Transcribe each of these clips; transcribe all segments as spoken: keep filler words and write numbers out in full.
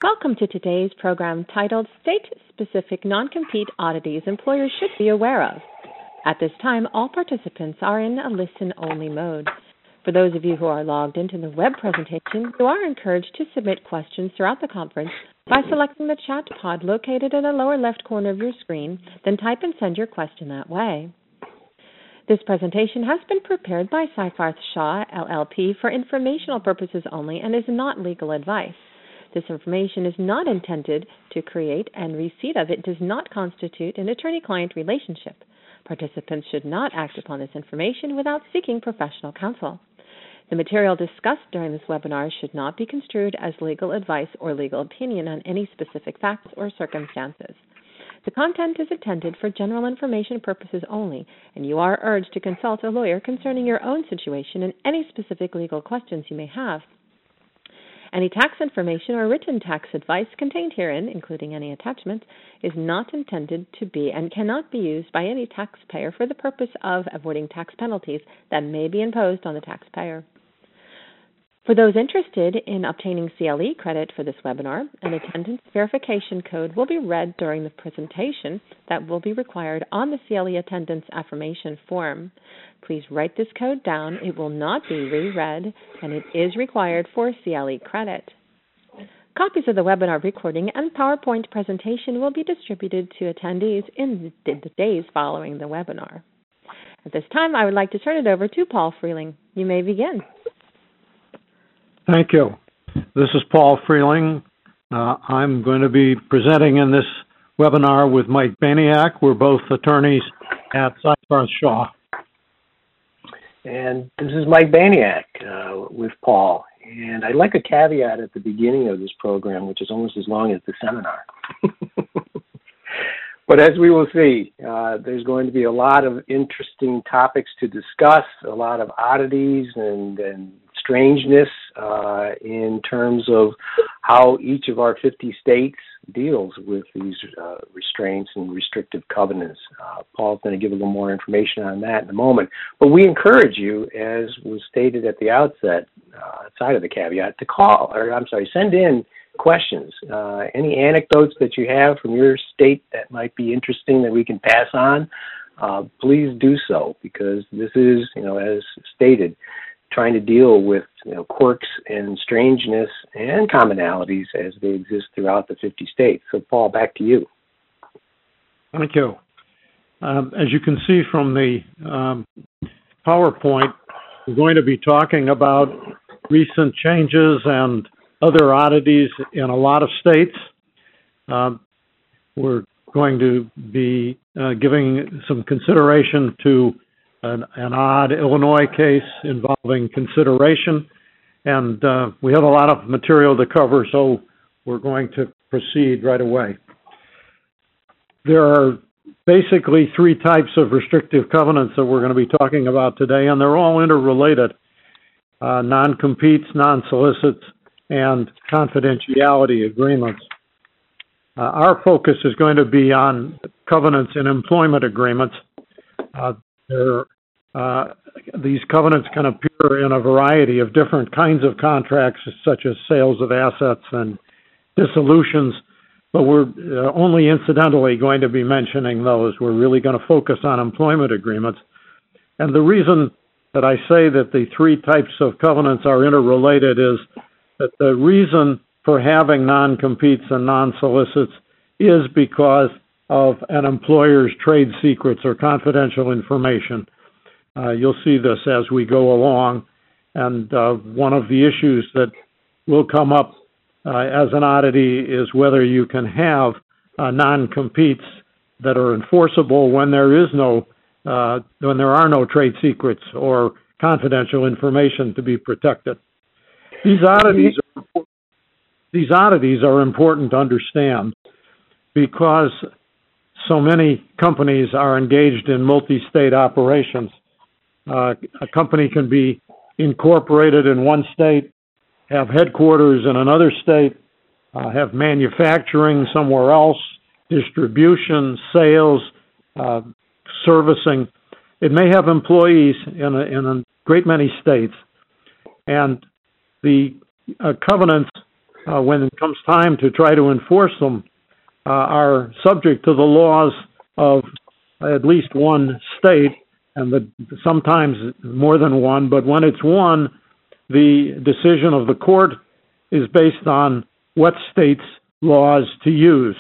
Welcome to today's program titled State-Specific Non-Compete Oddities Employers Should Be Aware of. At this time, all participants are in a listen-only mode. For those of you who are logged into the web presentation, you are encouraged to submit questions throughout the conference by selecting the chat pod located in the lower left corner of your screen, then type and send your question that way. This presentation has been prepared by Seyfarth Shaw, L L P, for informational purposes only and is not legal advice. This information is not intended to create, and receipt of it does not constitute an attorney-client relationship. Participants should not act upon this information without seeking professional counsel. The material discussed during this webinar should not be construed as legal advice or legal opinion on any specific facts or circumstances. The content is intended for general information purposes only, and you are urged to consult a lawyer concerning your own situation and any specific legal questions you may have. Any tax information or written tax advice contained herein, including any attachment, is not intended to be and cannot be used by any taxpayer for the purpose of avoiding tax penalties that may be imposed on the taxpayer. For those interested in obtaining C L E credit for this webinar, an attendance verification code will be read during the presentation that will be required on the C L E attendance affirmation form. Please write this code down. It will not be reread, and it is required for C L E credit. Copies of the webinar recording and PowerPoint presentation will be distributed to attendees in the days following the webinar. At this time, I would like to turn it over to Paul Freeling. You may begin. Thank you. This is Paul Freeling. Uh, I'm going to be presenting in this webinar with Mike Baniak. We're both attorneys at Seyfarth Shaw. And this is Mike Baniak uh, with Paul. And I'd like a caveat at the beginning of this program, which is almost as long as the seminar. But as we will see, uh, there's going to be a lot of interesting topics to discuss, a lot of oddities and, and strangeness uh, in terms of how each of our fifty states deals with these uh, restraints and restrictive covenants. Uh, Paul's going to give a little more information on that in a moment. But we encourage you, as was stated at the outset, uh, outside of the caveat, to call, or I'm sorry, send in questions. Uh, any anecdotes that you have from your state that might be interesting that we can pass on, uh, please do so, because this is, you know, as stated, trying to deal with, you know, quirks and strangeness and commonalities as they exist throughout the fifty states. So, Paul, back to you. Thank you. Um, as you can see from the um, PowerPoint, we're going to be talking about recent changes and other oddities in a lot of states. Um, we're going to be uh, giving some consideration to An, an odd Illinois case involving consideration, and uh, we have a lot of material to cover, so we're going to proceed right away. There are basically three types of restrictive covenants that we're going to be talking about today, and they're all interrelated: uh, non-competes, non-solicits, and confidentiality agreements. Uh, our focus is going to be on covenants in employment agreements. Uh, There, uh, these covenants can appear in a variety of different kinds of contracts, such as sales of assets and dissolutions, but we're uh, only incidentally going to be mentioning those. We're really going to focus on employment agreements. And the reason that I say that the three types of covenants are interrelated is that the reason for having non-competes and non-solicits is because of an employer's trade secrets or confidential information. Uh, you'll see this as we go along, and uh, one of the issues that will come up uh, as an oddity is whether you can have uh, non-competes that are enforceable when there is no, uh, when there are no trade secrets or confidential information to be protected. These oddities, are, these oddities are important to understand because so many companies are engaged in multi-state operations. Uh, a company can be incorporated in one state, have headquarters in another state, uh, have manufacturing somewhere else, distribution, sales, uh, servicing. It may have employees in a, in a great many states, and the uh, covenants uh, when it comes time to try to enforce them, uh, are subject to the laws of at least one state, and the, sometimes more than one, but when it's one, the decision of the court is based on what state's laws to use.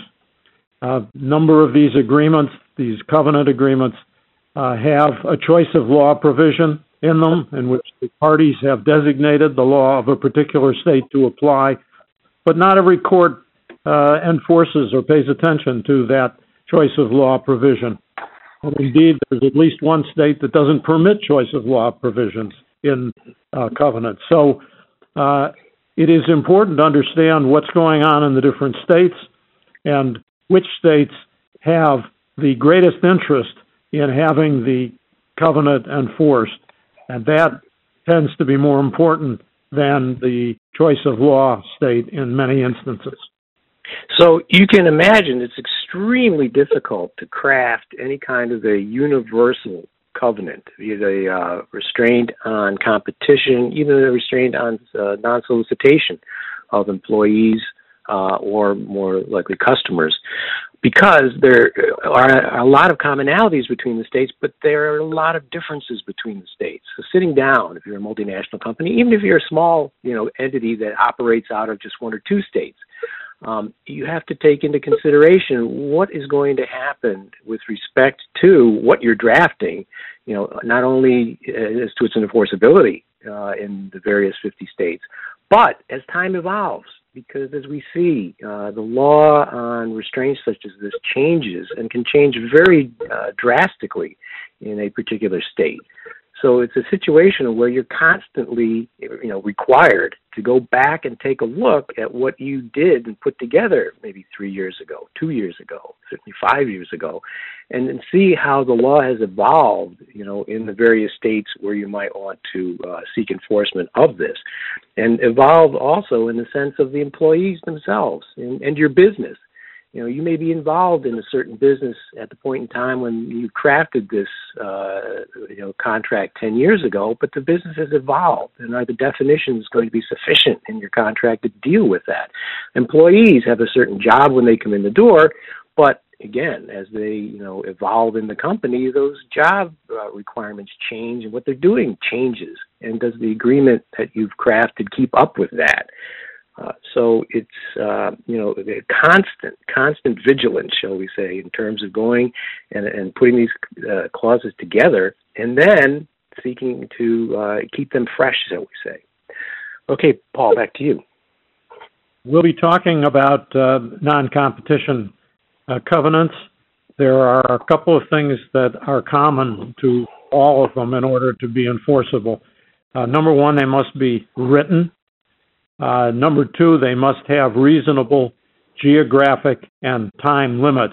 A number of these agreements, these covenant agreements, uh, have a choice of law provision in them in which the parties have designated the law of a particular state to apply, but not every court uh, enforces or pays attention to that choice of law provision. And indeed, there's at least one state that doesn't permit choice of law provisions in uh, covenants. So uh, it is important to understand what's going on in the different states and which states have the greatest interest in having the covenant enforced. And that tends to be more important than the choice of law state in many instances. So you can imagine it's extremely difficult to craft any kind of a universal covenant, be it a uh, restraint on competition, even a restraint on uh, non-solicitation of employees uh, or more likely customers, because there are a lot of commonalities between the states, but there are a lot of differences between the states. So sitting down, if you're a multinational company, even if you're a small, you know, entity that operates out of just one or two states, Um, you have to take into consideration what is going to happen with respect to what you're drafting, you know, not only as to its enforceability uh, in the various fifty states, but as time evolves, because as we see, uh, the law on restraints such as this changes and can change very uh, drastically in a particular state. So it's a situation where you're constantly, you know, required to go back and take a look at what you did and put together maybe three years ago, two years ago, certainly five years ago, and then see how the law has evolved, you know, in the various states where you might want to uh, seek enforcement of this, and evolve also in the sense of the employees themselves and, and your business. You know, you may be involved in a certain business at the point in time when you crafted this, uh, you know, contract ten years ago, but the business has evolved, and are the definitions going to be sufficient in your contract to deal with that? Employees have a certain job when they come in the door, but again, as they, you know, evolve in the company, those job uh, requirements change, and what they're doing changes. And does the agreement that you've crafted keep up with that? Uh, so it's, uh, you know, a constant, constant vigilance, shall we say, in terms of going and, and putting these uh, clauses together and then seeking to uh, keep them fresh, shall we say. Okay, Paul, back to you. We'll be talking about uh, non-competition uh, covenants. There are a couple of things that are common to all of them in order to be enforceable. Uh, number one, they must be written. Uh, number two, they must have reasonable geographic and time limits.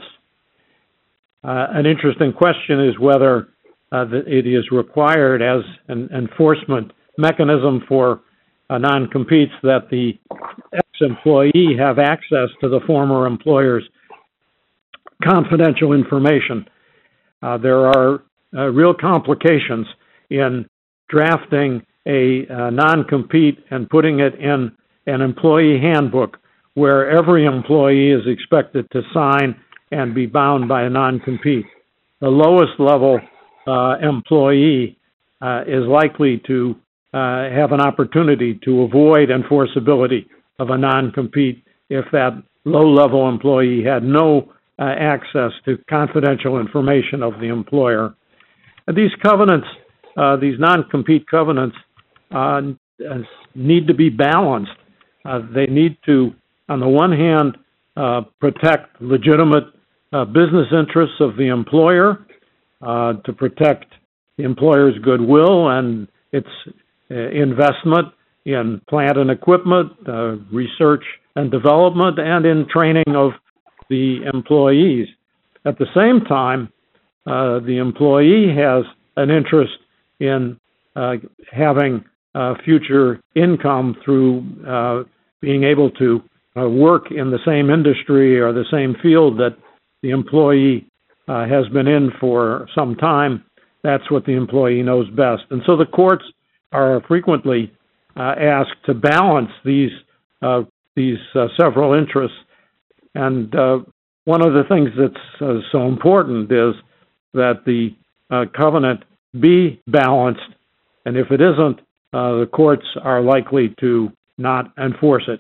Uh, an interesting question is whether uh, it is required as an enforcement mechanism for uh, non-competes that the ex-employee have access to the former employer's confidential information. Uh, there are uh, real complications in drafting a uh, non-compete and putting it in an employee handbook where every employee is expected to sign and be bound by a non-compete. The lowest level uh, employee uh, is likely to uh, have an opportunity to avoid enforceability of a non-compete if that low-level employee had no uh, access to confidential information of the employer. And these covenants, uh, these non-compete covenants, uh, need to be balanced. Uh, they need to, on the one hand, uh, protect legitimate uh, business interests of the employer, uh, to protect the employer's goodwill and its uh, investment in plant and equipment, uh, research and development, and in training of the employees. At the same time, uh, the employee has an interest in uh, having uh, future income through uh, being able to uh, work in the same industry or the same field that the employee uh, has been in for some time. That's what the employee knows best. And so the courts are frequently uh, asked to balance these uh, these uh, several interests. And uh, one of the things that's uh, so important is that the uh, covenant be balanced, and if it isn't, uh, the courts are likely to not enforce it.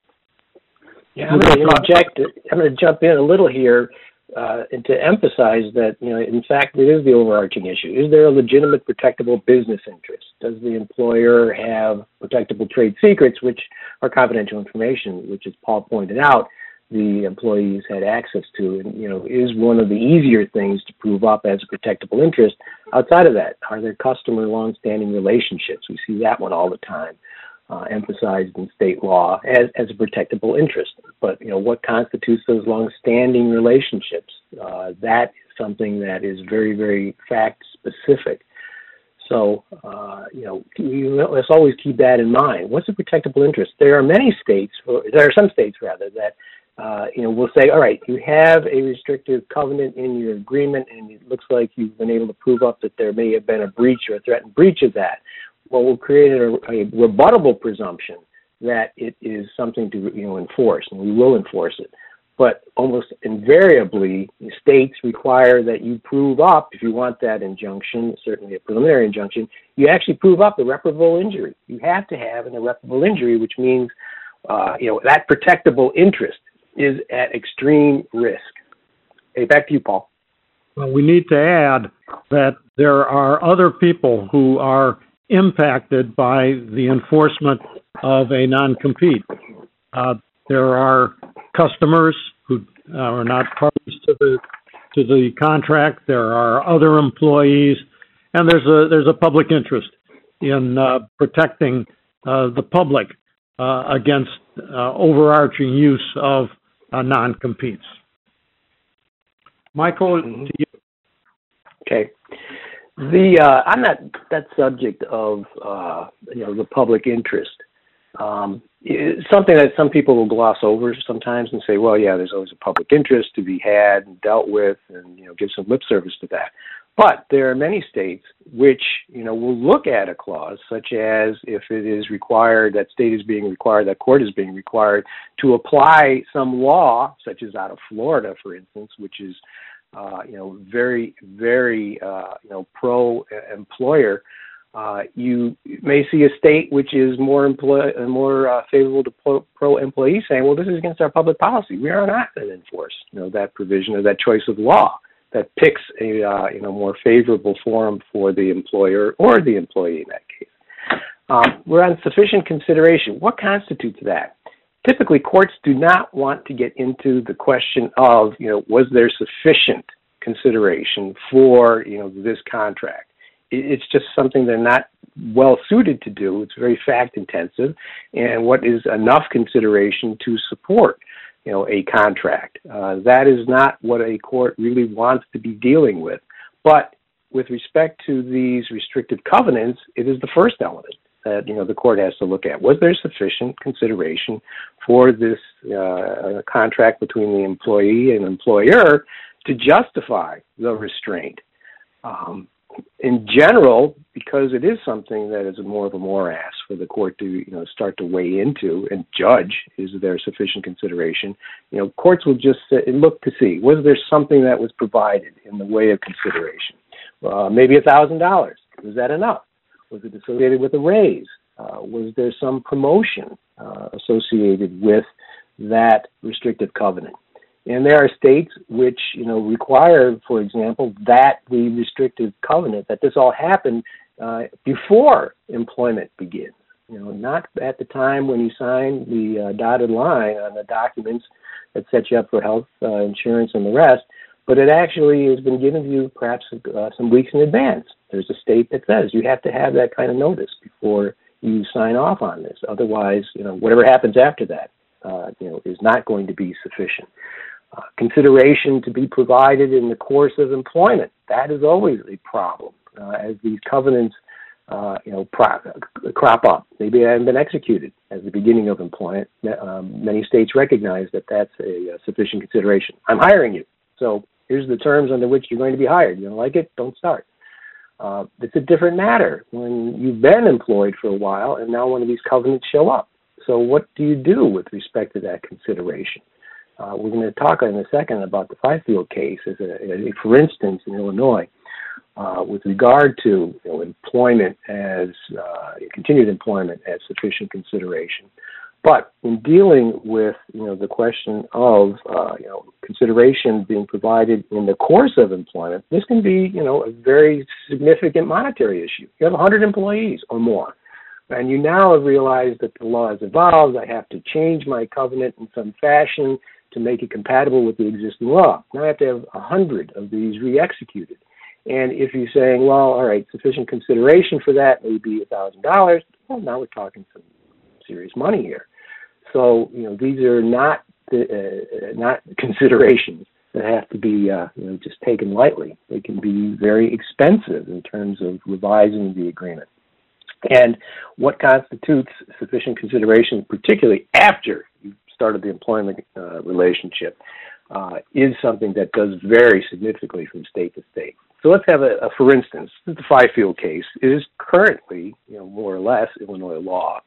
Yeah, I'm going to interject. I'm going to jump in a little here uh, and to emphasize that, you know, in fact, it is the overarching issue. Is there a legitimate protectable business interest? Does the employer have protectable trade secrets, which are confidential information, which, as Paul pointed out, the employees had access to? And, you know, is one of the easier things to prove up as a protectable interest. Outside of that, are there customer long-standing relationships? We see that one all the time. Uh, emphasized in state law as, as a protectable interest. But, you know, what constitutes those long-standing relationships? Uh, that is something that is very, very fact-specific. So, uh, you know, you, let's always keep that in mind. What's a protectable interest? There are many states, or there are some states, rather, that, uh, you know, will say, all right, you have a restrictive covenant in your agreement, and it looks like you've been able to prove up that there may have been a breach or a threatened breach of that. Well, we'll create a, a rebuttable presumption that it is something to, you know, enforce, and we will enforce it. But almost invariably, states require that you prove up, if you want that injunction, certainly a preliminary injunction, you actually prove up irreparable injury. You have to have an irreparable injury, which means, uh, you know, that protectable interest is at extreme risk. Hey, back to you, Paul. Well, we need to add that there are other people who are impacted by the enforcement of a non-compete. Uh, there are customers who uh, are not parties to the to the contract. There are other employees, and there's a there's a public interest in uh, protecting uh, the public uh, against uh, overarching use of uh, non-competes. Michael, to you. Okay. The uh, on that that subject of uh, you know, the public interest, um, it's something that some people will gloss over sometimes and say, well, yeah, there's always a public interest to be had and dealt with, and, you know, give some lip service to that. But there are many states which, you know, will look at a clause such as if it is required, that state is being required, that court is being required to apply some law, such as out of Florida, for instance, which is Uh, you know, very, very, uh, you know, pro-employer. Uh, you may see a state which is more employ- more uh, favorable to pro-employee, saying, well, this is against our public policy. We are not going to enforce, you know, that provision or that choice of law that picks a, uh, you know, more favorable forum for the employer or the employee in that case. Um, we're on sufficient consideration. What constitutes that? Typically, courts do not want to get into the question of, you know, was there sufficient consideration for, you know, this contract? It's just something they're not well suited to do. It's very fact intensive, and what is enough consideration to support, you know, a contract? Uh, that is not what a court really wants to be dealing with. But with respect to these restrictive covenants, it is the first element that, you know, the court has to look at. Was there sufficient consideration for this uh, contract between the employee and employer to justify the restraint? Um, in general, because it is something that is more of a morass for the court to, you know, start to weigh into and judge, is there sufficient consideration? You know, courts will just look to see, was there something that was provided in the way of consideration? Uh, maybe a thousand dollars. Was that enough? Was it associated with a raise? Uh, was there some promotion uh, associated with that restrictive covenant? And there are states which, you know, require, for example, that the restrictive covenant, that this all happened uh, before employment begins. You know, not at the time when you sign the uh, dotted line on the documents that set you up for health uh, insurance and the rest, but it actually has been given to you perhaps uh, some weeks in advance. There's a state that says you have to have that kind of notice before you sign off on this. Otherwise, you know, whatever happens after that, uh, you know, is not going to be sufficient. Uh, consideration to be provided in the course of employment, that is always a problem uh, as these covenants, uh, you know, prop, crop up. Maybe they haven't been executed as the beginning of employment. Um, many states recognize that that's a, a sufficient consideration. I'm hiring you, so here's the terms under which you're going to be hired. You don't like it? Don't start. Uh, it's a different matter when you've been employed for a while and now one of these covenants show up. so what do you do with respect to that consideration? Uh, we're going to talk in a second about the Fifield case as a, a for instance, in Illinois, uh, with regard to you know, employment as uh, continued employment as sufficient consideration. But in dealing with you know the question of uh, you know consideration being provided in the course of employment, this can be you know a very significant monetary issue. You have one hundred employees or more, and you now have realized that the law has evolved. I have to change my covenant in some fashion to make it compatible with the existing law. Now I have to have one hundred of these re-executed. And if you're saying, well, all right, sufficient consideration for that may be one thousand dollars, well, now we're talking some serious money here. So, you know, these are not uh, not considerations that have to be, uh, you know, just taken lightly. They can be very expensive in terms of revising the agreement. And what constitutes sufficient consideration, particularly after you've started the employment uh, relationship, uh, is something that does vary significantly from state to state. So let's have a, a for instance, the Fifield case is currently, you know, more or less Illinois law.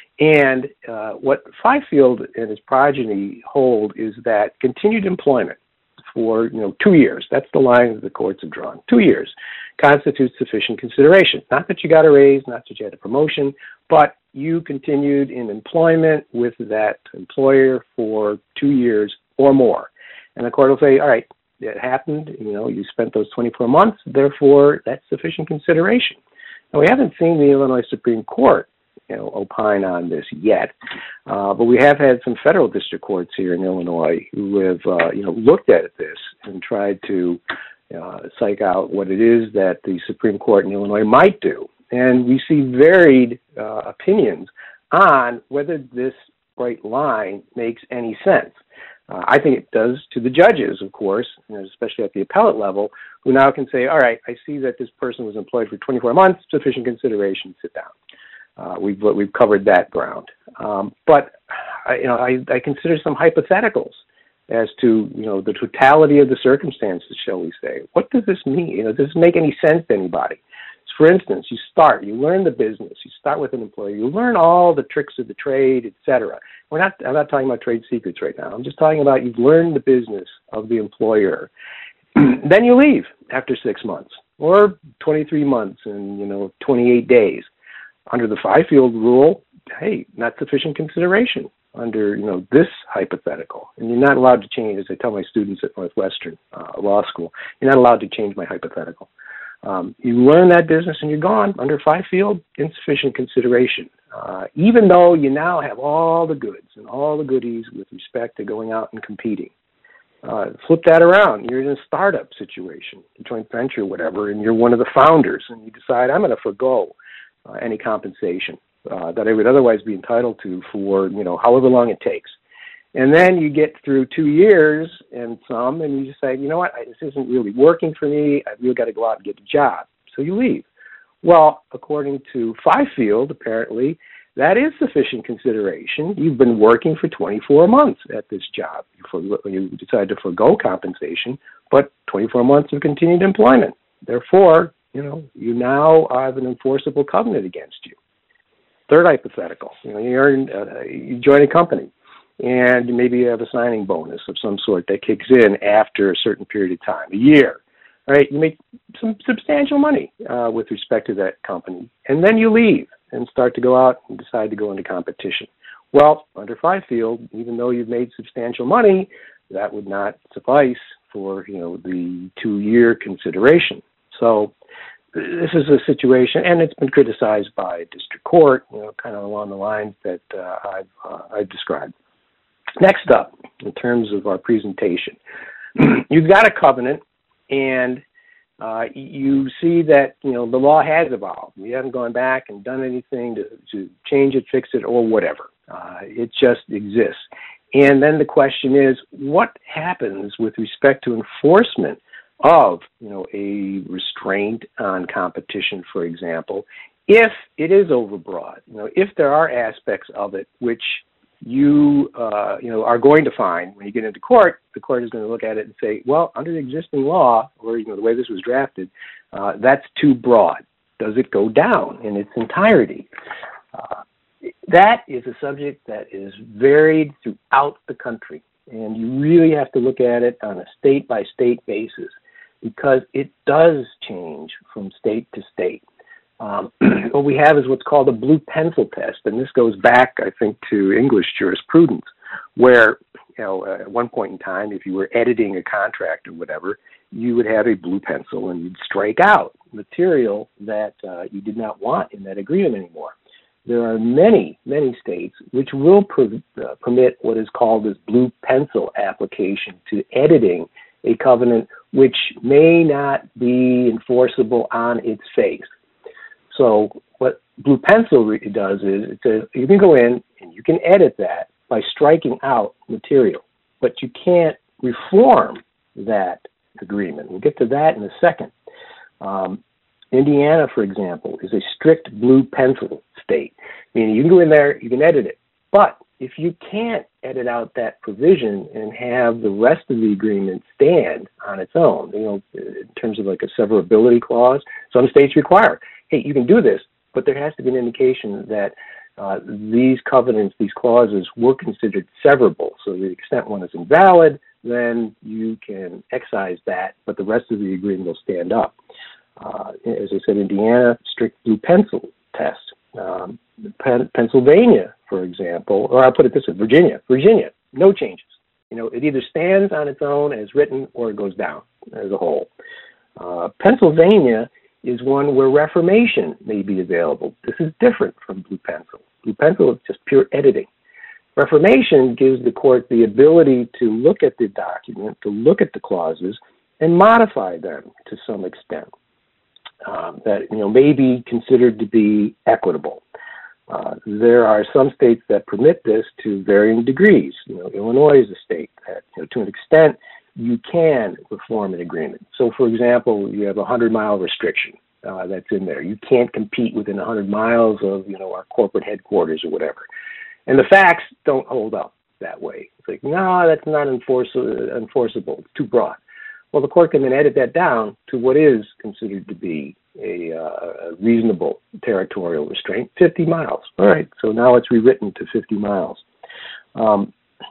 And uh, what Fifield and his progeny hold is that continued employment for, you know, two years, that's the line that the courts have drawn, two years, constitutes sufficient consideration. Not that you got a raise, not that you had a promotion, but you continued in employment with that employer for two years or more. And the court will say, all right, it happened, you know, you spent those twenty-four months, therefore that's sufficient consideration. Now, we haven't seen the Illinois Supreme Court, you know, opine on this yet, uh, but we have had some federal district courts here in Illinois who have, uh, you know, looked at this and tried to uh, psych out what it is that the Supreme Court in Illinois might do. And we see varied uh, opinions on whether this bright line makes any sense. Uh, I think it does to the judges, of course, you know, especially at the appellate level, who now can say, all right, I see that this person was employed for twenty-four months, sufficient consideration, sit down. Uh, we've we've covered that ground. Um, but, I, you know, I, I consider some hypotheticals as to, you know, the totality of the circumstances, shall we say. What does this mean? You know, does this make any sense to anybody? For instance, you start, you learn the business, you start with an employer, you learn all the tricks of the trade, et cetera. We're not, I'm not talking about trade secrets right now. I'm just talking about you've learned the business of the employer. Then you leave after six months or twenty-three months and, you know, twenty-eight days. Under the Fifield rule, hey, not sufficient consideration under, you know, this hypothetical. And you're not allowed to change, as I tell my students at Northwestern uh, Law School, you're not allowed to change my hypothetical. Um, you learn that business and you're gone. Under Fifield, insufficient consideration. Uh, even though you now have all the goods and all the goodies with respect to going out and competing. Uh, flip that around. You're in a startup situation, a joint venture, whatever, and you're one of the founders, and you decide, I'm going to forego uh, any compensation uh, that I would otherwise be entitled to for, you know, however long it takes. And then you get through two years and some, and you decide, you know what, this isn't really working for me. I've really got to go out and get a job. So you leave. Well, according to Fifield, apparently, that is sufficient consideration. You've been working for twenty-four months at this job. You, you decide to forego compensation, but twenty-four months of continued employment. Therefore, you know, you now have an enforceable covenant against you. Third hypothetical, you know, you're in, uh, you join a company, and maybe you have a signing bonus of some sort that kicks in after a certain period of time, a year. Right? You make some substantial money uh, with respect to that company, and then you leave and start to go out and decide to go into competition. Well, under Fifield, even though you've made substantial money, that would not suffice for, you know, the two-year consideration. So this is a situation, and it's been criticized by district court, you know, kind of along the lines that uh, I've, uh, I've described. Next up, in terms of our presentation, you've got a covenant, and uh, you see that, you know, the law has evolved. You haven't gone back and done anything to, to change it, fix it, or whatever. Uh, it just exists. And then the question is, what happens with respect to enforcement of, you know, a restraint on competition, for example, if it is overbroad? You know, if there are aspects of it which you, uh, you know, are going to find when you get into court, the court is going to look at it and say, well, under the existing law, or, you know, the way this was drafted, uh, that's too broad. Does it go down in its entirety? Uh, that is a subject that is varied throughout the country, and you really have to look at it on a state-by-state basis because it does change from state to state. Um, what we have is what's called a blue pencil test, and this goes back, I think, to English jurisprudence, where, you know, uh, at one point in time, if you were editing a contract or whatever, you would have a blue pencil and you'd strike out material that uh, you did not want in that agreement anymore. There are many, many states which will per- uh, permit what is called this blue pencil application to editing a covenant which may not be enforceable on its face. So what blue pencil re- does is it says you can go in and you can edit that by striking out material, but you can't reform that agreement. We'll get to that in a second. Um, Indiana, for example, is a strict blue pencil state, meaning you can go in there, you can edit it, but if you can't edit out that provision and have the rest of the agreement stand on its own, you know, in terms of like a severability clause, some states require, hey, you can do this, but there has to be an indication that uh, these covenants, these clauses were considered severable. So to the extent one is invalid, then you can excise that, but the rest of the agreement will stand up. Uh, as I said, Indiana, strict blue pencil test. Um, Pen- Pennsylvania, for example, or I'll put it this way, Virginia. Virginia, no changes. You know, it either stands on its own as written or it goes down as a whole. Uh, Pennsylvania is one where reformation may be available. This is different from blue pencil. Blue pencil is just pure editing. Reformation gives the court the ability to look at the document, to look at the clauses, and modify them to some extent. Um, that, you know, may be considered to be equitable. Uh, there are some states that permit this to varying degrees. You know, Illinois is a state that, you know, to an extent, you can reform an agreement. So, for example, you have a hundred-mile restriction uh, that's in there. You can't compete within a hundred miles of, you know, our corporate headquarters or whatever. And the facts don't hold up that way. It's like, no, that's not enforce- enforceable. It's too broad. Well, the court can then edit that down to what is considered to be a, uh, a reasonable territorial restraint, fifty miles. All right, so now it's rewritten to fifty miles. Um,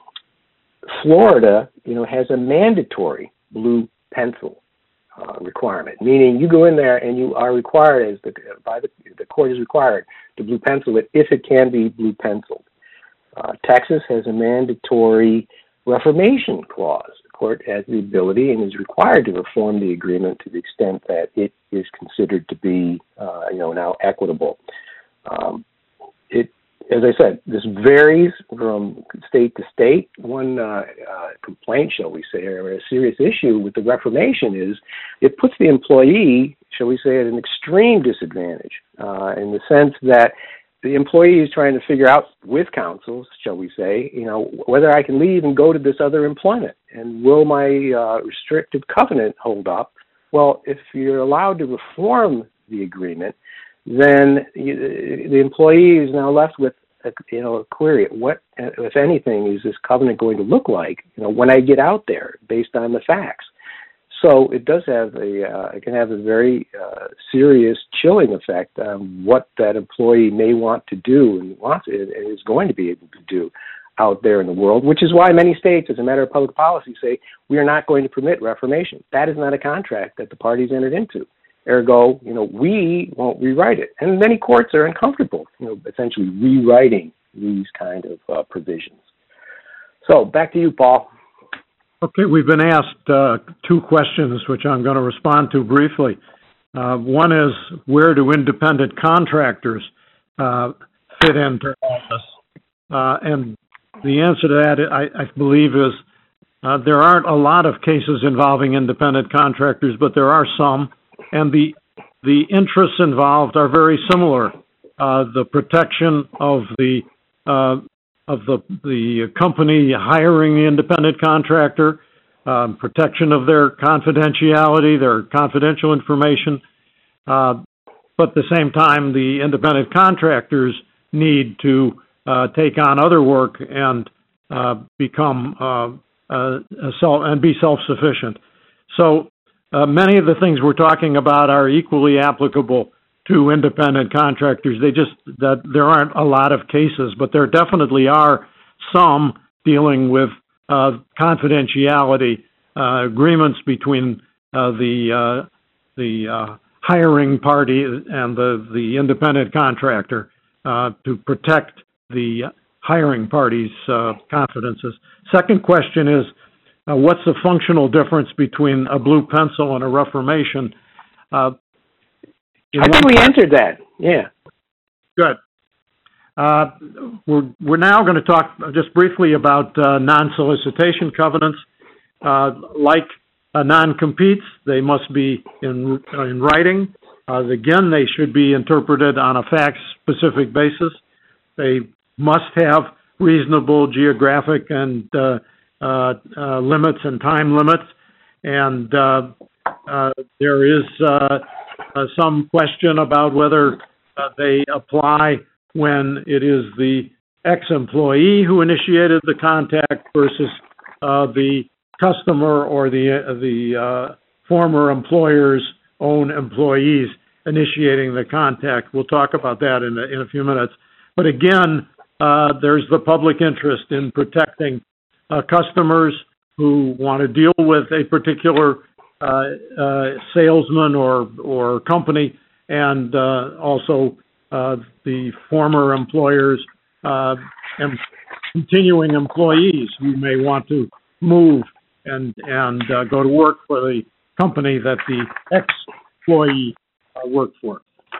Florida, you know, has a mandatory blue pencil uh, requirement, meaning you go in there and you are required, as the by the, the court is required to blue pencil it if it can be blue penciled. Uh, Texas has a mandatory reformation clause. The court has the ability and is required to reform the agreement to the extent that it is considered to be, uh, you know, now equitable. Um, it, as I said, this varies from state to state. One uh, uh, complaint, shall we say, or a serious issue with the reformation is it puts the employee, shall we say, at an extreme disadvantage uh, in the sense that the employee is trying to figure out with counsel, shall we say, you know, whether I can leave and go to this other employment, and will my uh, restrictive covenant hold up? Well, if you're allowed to reform the agreement, then you, the employee is now left with, a, you know, a query. What, if anything, is this covenant going to look like, you know, when I get out there, based on the facts? So it does have a, uh, it can have a very uh, serious chilling effect on what that employee may want to do and wants and is going to be able to do out there in the world, which is why many states, as a matter of public policy, say we are not going to permit reformation. That is not a contract that the parties entered into. Ergo, you know, we won't rewrite it. And many courts are uncomfortable, you know, essentially rewriting these kind of uh, provisions. So back to you, Paul. Okay, we've been asked uh, two questions, which I'm going to respond to briefly. Uh, one is, where do independent contractors uh, fit into all this? Uh, and the answer to that, I, I believe, is uh, there aren't a lot of cases involving independent contractors, but there are some, and the the interests involved are very similar. Uh, the protection of the uh, of the the company hiring the independent contractor, um, protection of their confidentiality, their confidential information, uh, but at the same time, the independent contractors need to uh, take on other work and uh, become uh, uh, self and be self-sufficient. So uh, many of the things we're talking about are equally applicable to independent contractors. They just, that there aren't a lot of cases, but there definitely are some dealing with uh, confidentiality uh, agreements between uh, the uh, the uh, hiring party and the, the independent contractor uh, to protect the hiring party's uh, confidences. Second question is, uh, what's the functional difference between a blue pencil and a reformation? Uh, I think we answered that. Yeah. Good. Uh, we're, we're now going to talk just briefly about uh, non-solicitation covenants. Uh, like uh, non-competes, they must be in, in writing. Uh, again, they should be interpreted on a fact-specific basis. They must have reasonable geographic and uh, uh, uh, limits and time limits. And uh, uh, there is uh, uh, some question about whether uh, they apply when it is the ex-employee who initiated the contact versus uh, the customer or the uh, the uh, former employer's own employees initiating the contact. We'll talk about that in a, in a few minutes. But again, uh, there's the public interest in protecting uh, customers who want to deal with a particular uh, uh, salesman or or company, and uh, also uh, the former employers uh, and continuing employees who may want to move and and uh, go to work for the company that the ex-employee uh, worked for.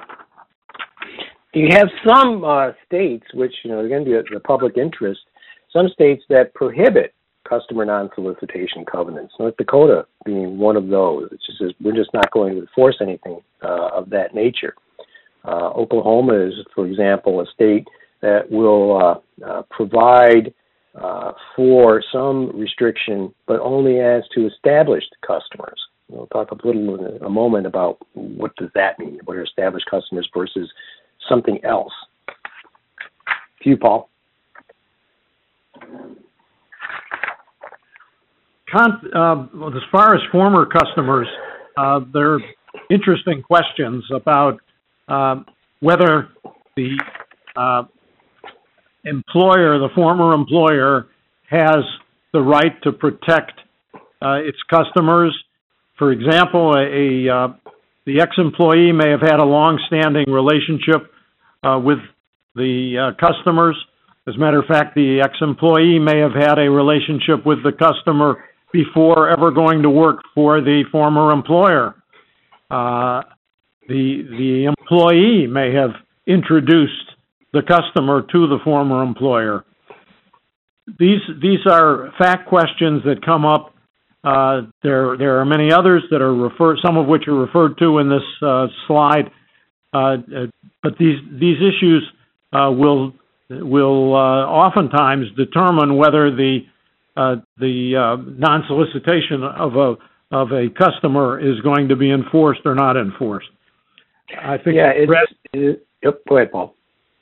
You have some uh, states, which, you know, again, the, the public interest, some states that prohibit customer non-solicitation covenants, North Dakota being one of those. It just says we're just not going to enforce anything uh, of that nature. Uh, Oklahoma is, for example, a state that will uh, uh, provide uh, for some restriction, but only as to established customers. We'll talk a little in a moment about what does that mean, what are established customers versus something else. To you, Paul. Con- uh, as far as former customers, uh, there are interesting questions about uh, whether the uh, employer, the former employer, has the right to protect uh, its customers. For example, a, a uh, the ex-employee may have had a long-standing relationship uh, with the uh, customers. As a matter of fact, the ex-employee may have had a relationship with the customer before ever going to work for the former employer. Uh, the the employee may have introduced the customer to the former employer. These these are fact questions that come up. Uh, there there are many others that are referred, some of which are referred to in this uh, slide. Uh, but these these issues uh, will will uh, oftentimes determine whether the uh, the uh, non-solicitation of a of a customer is going to be enforced or not enforced. I think. Yeah. It's, Brett, it, yep. Go ahead, Paul.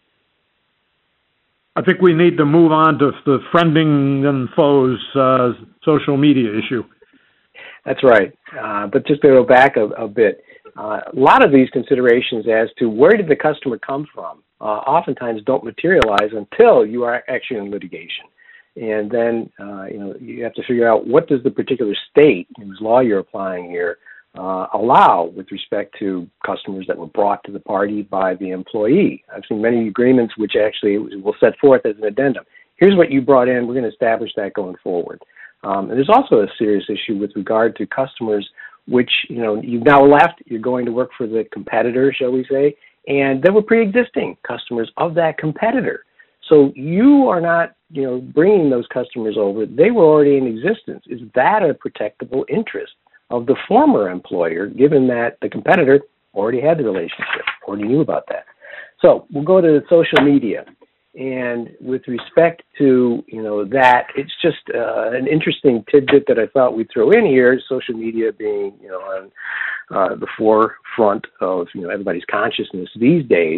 I think we need to move on to the friending and foes uh, social media issue. That's right. Uh, but just to go back a, a bit, uh, a lot of these considerations as to where did the customer come from uh, oftentimes don't materialize until you are actually in litigation. And then, uh, you know, you have to figure out what does the particular state whose law you're applying here uh, allow with respect to customers that were brought to the party by the employee. I've seen many agreements which actually will set forth as an addendum. Here's what you brought in. We're going to establish that going forward. Um, and there's also a serious issue with regard to customers which, you know, you've now left. You're going to work for the competitor, shall we say, and there were pre-existing customers of that competitor. So you are not, you know, bringing those customers over. They were already in existence. Is that a protectable interest of the former employer, given that the competitor already had the relationship, already knew about that? So we'll go to social media. And with respect to, you know, that, it's just uh, an interesting tidbit that I thought we'd throw in here, social media being, you know, on uh, the forefront of, you know, everybody's consciousness these days.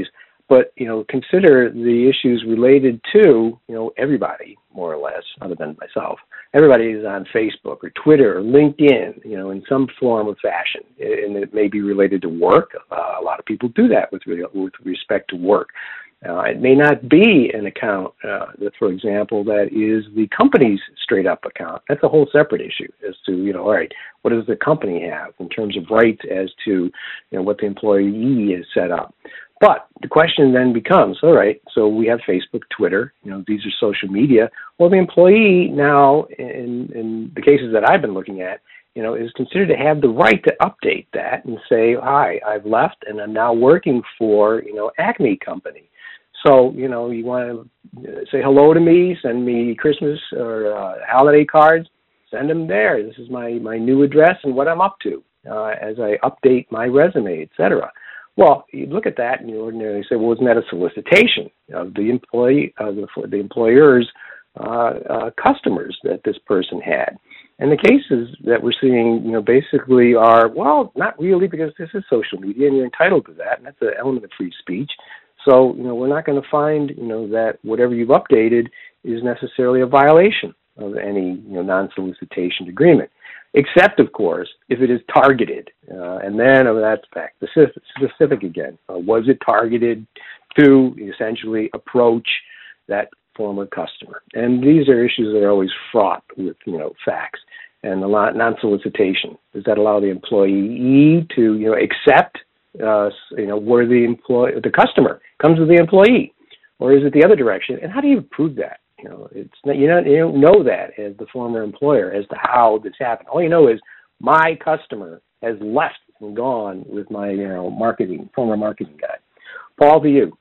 but, you know, consider the issues related to, you know, everybody, more or less, other than myself. Everybody is on Facebook or Twitter or LinkedIn, you know, in some form or fashion, and it may be related to work. Uh, a lot of people do that with, re- with respect to work. Uh, it may not be an account, uh, that, for example, that is the company's straight-up account. That's a whole separate issue as to, you know, all right, what does the company have in terms of rights as to, you know, what the employee is set up. But the question then becomes, all right, so we have Facebook, Twitter, you know, these are social media. Well, the employee now, in, in the cases that I've been looking at, you know, is considered to have the right to update that and say, hi, I've left and I'm now working for, you know, Acme Company. So, you know, you want to say hello to me, send me Christmas or uh, holiday cards, send them there. This is my, my new address and what I'm up to uh, as I update my resume, et cetera. Well, you look at that and you ordinarily say, well, isn't that a solicitation of the employee, of the, the employer's uh, uh, customers that this person had? And the cases that we're seeing, you know, basically are, well, not really, because this is social media and you're entitled to that, and that's an element of free speech. So, you know, we're not going to find, you know, that whatever you've updated is necessarily a violation of any, you know, non-solicitation agreement, except, of course, if it is targeted. Uh, and then oh, that's fact specific, specific again. Uh, was it targeted to essentially approach that former customer? And these are issues that are always fraught with, you know, facts. And the non-solicitation, does that allow the employee to, you know, accept, uh, you know, where the employee, the customer comes with the employee, or is it the other direction? And how do you prove that? You know, it's not, you don't, you don't know that as the former employer as to how this happened. All you know is my customer has left and gone with my, you know, marketing, former marketing guy. Paul, to you.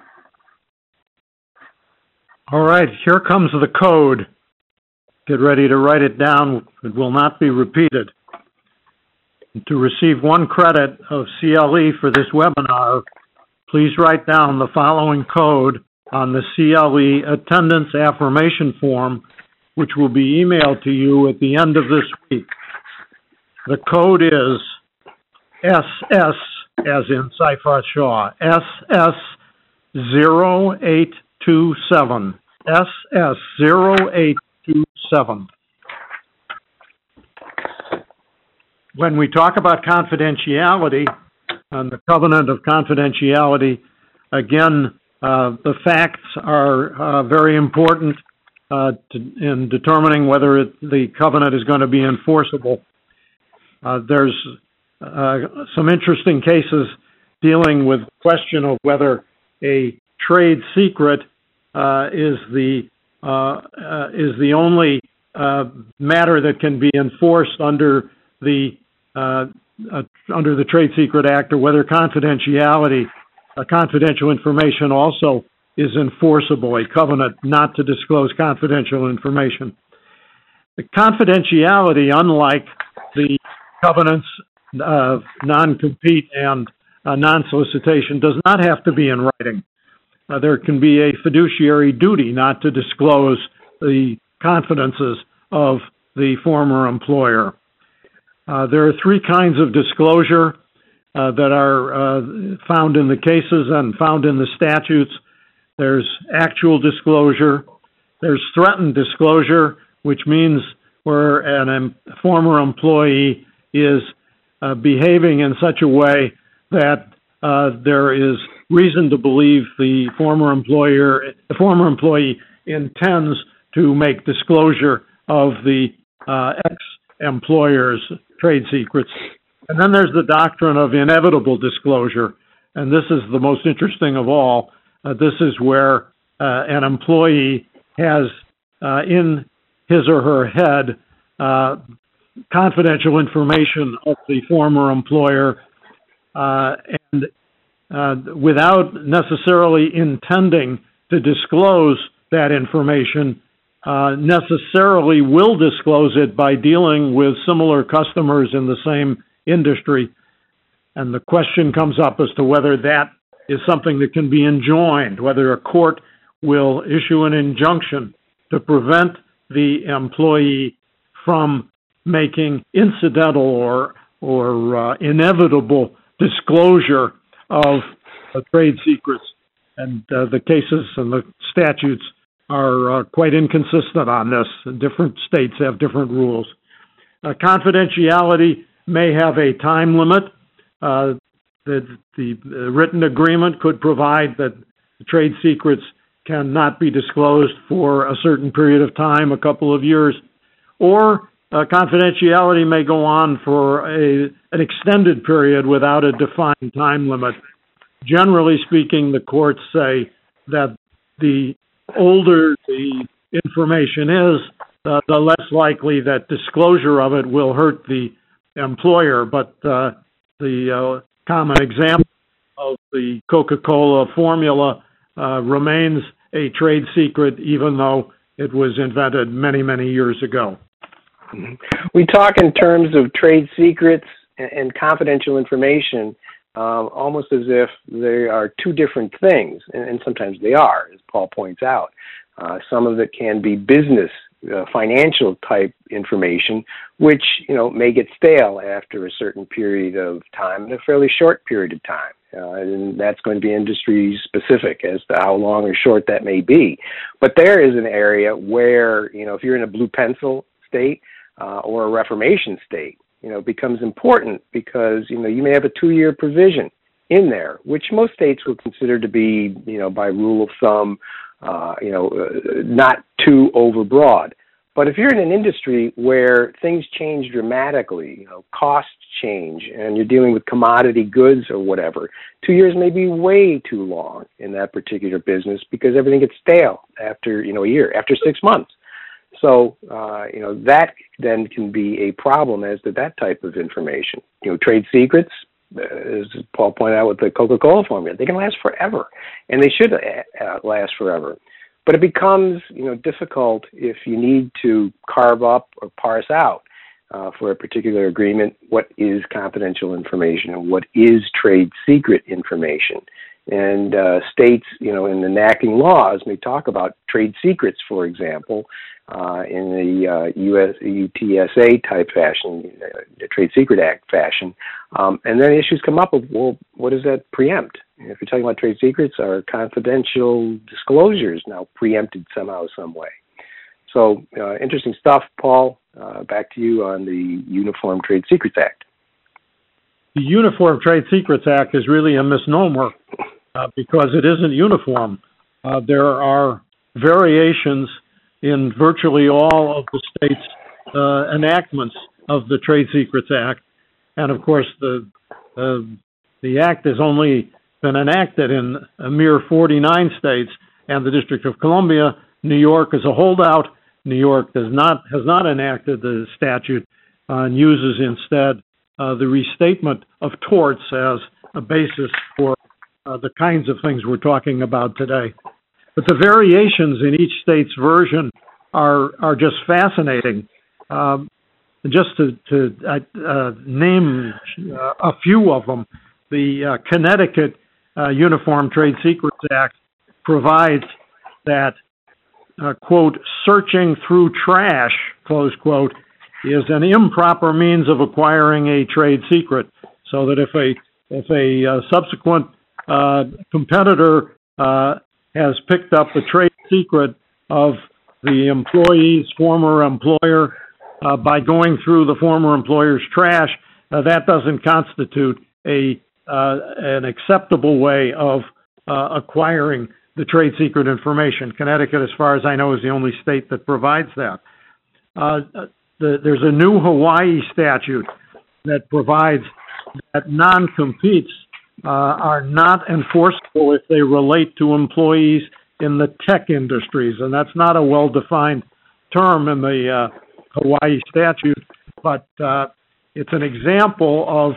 All right, here comes the code. Get ready to write it down. It will not be repeated. To receive one credit of C L E for this webinar, please write down the following code on the C L E attendance affirmation form, which will be emailed to you at the end of this week. The code is S S, as in Seyfarth Shaw, S S zero eight two seven, S S zero eight two seven. When we talk about confidentiality and the covenant of confidentiality, again, uh, the facts are uh, very important uh, to, in determining whether it, the covenant is going to be enforceable. Uh, there's uh, some interesting cases dealing with the question of whether a trade secret uh, is the uh, uh, is the only uh, matter that can be enforced under the uh, uh, under the Trade Secret Act, or whether confidentiality, uh, confidential information also is enforceable, a covenant not to disclose confidential information. The confidentiality, unlike the covenants of non-compete and uh, non-solicitation, does not have to be in writing. Uh, there can be a fiduciary duty not to disclose the confidences of the former employer. Uh, there are three kinds of disclosure uh, that are uh, found in the cases and found in the statutes. There's actual disclosure. There's threatened disclosure, which means where an em- former employee is uh, behaving in such a way that uh, there is reason to believe the former employer, the former employee intends to make disclosure of the uh, ex-employer's trade secrets. And then there's the doctrine of inevitable disclosure, and this is the most interesting of all. Uh, this is where uh, an employee has uh, in his or her head uh, confidential information of the former employer, uh, and uh, without necessarily intending to disclose that information, uh, necessarily will disclose it by dealing with similar customers in the same industry. And the question comes up as to whether that is something that can be enjoined, whether a court will issue an injunction to prevent the employee from making incidental or or uh, inevitable disclosure of uh, trade secrets and uh, the cases and the statutes are uh, quite inconsistent on this. Different states have different rules. Uh, confidentiality may have a time limit. Uh, the, the written agreement could provide that the trade secrets cannot be disclosed for a certain period of time, a couple of years, or uh, confidentiality may go on for a, an extended period without a defined time limit. Generally speaking, the courts say that the older the information is, uh, the less likely that disclosure of it will hurt the employer. But uh, the uh, common example of the Coca-Cola formula uh, remains a trade secret, even though it was invented many, many years ago. We talk in terms of trade secrets and confidential information um, almost as if they are two different things, and, and sometimes they are, as Paul points out. Uh, some of it can be business, uh, financial type information, which, you know, may get stale after a certain period of time, in a fairly short period of time. Uh, and that's going to be industry specific as to how long or short that may be. But there is an area where, you know, if you're in a blue pencil state uh, or a Reformation state, you know, it becomes important because, you know, you may have a two-year provision in there, which most states will consider to be, you know, by rule of thumb, uh, you know, uh, not too overbroad. But if you're in an industry where things change dramatically, you know, costs change, and you're dealing with commodity goods or whatever, two years may be way too long in that particular business because everything gets stale after, you know, a year, after six months. So, uh, you know, that then can be a problem as to that type of information. You know, trade secrets, as Paul pointed out with the Coca-Cola formula, they can last forever, and they should uh, last forever. But it becomes, you know, difficult if you need to carve up or parse out uh, for a particular agreement what is confidential information and what is trade secret information. And uh, states, you know, in enacting laws may talk about trade secrets, for example, uh, in the uh, U S U T S A type fashion, uh, the Trade Secret Act fashion. Um, and then issues come up of, well, what does that preempt? If you're talking about trade secrets, are confidential disclosures now preempted somehow, some way? So uh, interesting stuff, Paul. Uh, back to you on the Uniform Trade Secrets Act. The Uniform Trade Secrets Act is really a misnomer uh, because it isn't uniform. Uh, there are variations in virtually all of the states' uh, enactments of the Trade Secrets Act. And of course, the uh, the act has only been enacted in a mere forty-nine states and the District of Columbia. New York is a holdout. New York does not has not enacted the statute uh, and uses instead uh, the restatement of torts as a basis for uh, the kinds of things we're talking about today. But the variations in each state's version are are just fascinating. Um, just to, to uh, name uh, a few of them, the uh, Connecticut uh, Uniform Trade Secrets Act provides that, uh, quote, searching through trash, close quote, is an improper means of acquiring a trade secret, so that if a if a uh, subsequent uh, competitor uh, has picked up the trade secret of the employee's former employer uh, by going through the former employer's trash, uh, that doesn't constitute a uh, an acceptable way of uh, acquiring the trade secret information. Connecticut, as far as I know, is the only state that provides that. Uh, the, there's a new Hawaii statute that provides that non-competes uh, are not enforceable if they relate to employees in the tech industries, and that's not a well-defined term in the uh, Hawaii statute, but uh, it's an example of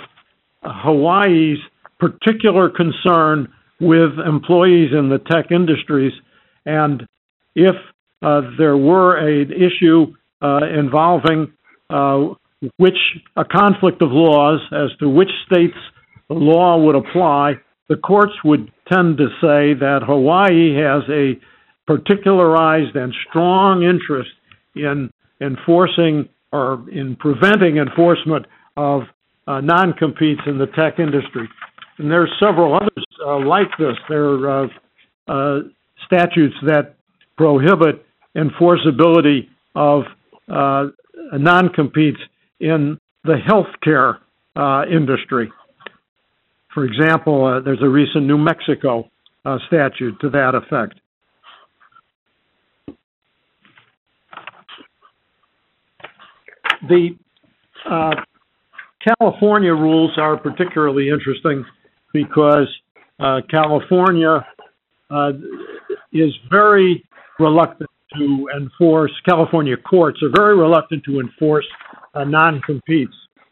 Hawaii's particular concern with employees in the tech industries, and if uh, there were an issue uh, involving uh, which a conflict of laws as to which state's law would apply, the courts would tend to say that Hawaii has a particularized and strong interest in enforcing or in preventing enforcement of uh, non-competes in the tech industry. And there's several others uh, like this. There, uh, uh, statutes that prohibit enforceability of uh, non-competes in the healthcare uh, industry. For example, uh, there's a recent New Mexico uh, statute to that effect. The uh, California rules are particularly interesting because uh, California uh, is very reluctant to enforce, California courts are very reluctant to enforce uh, non-competes.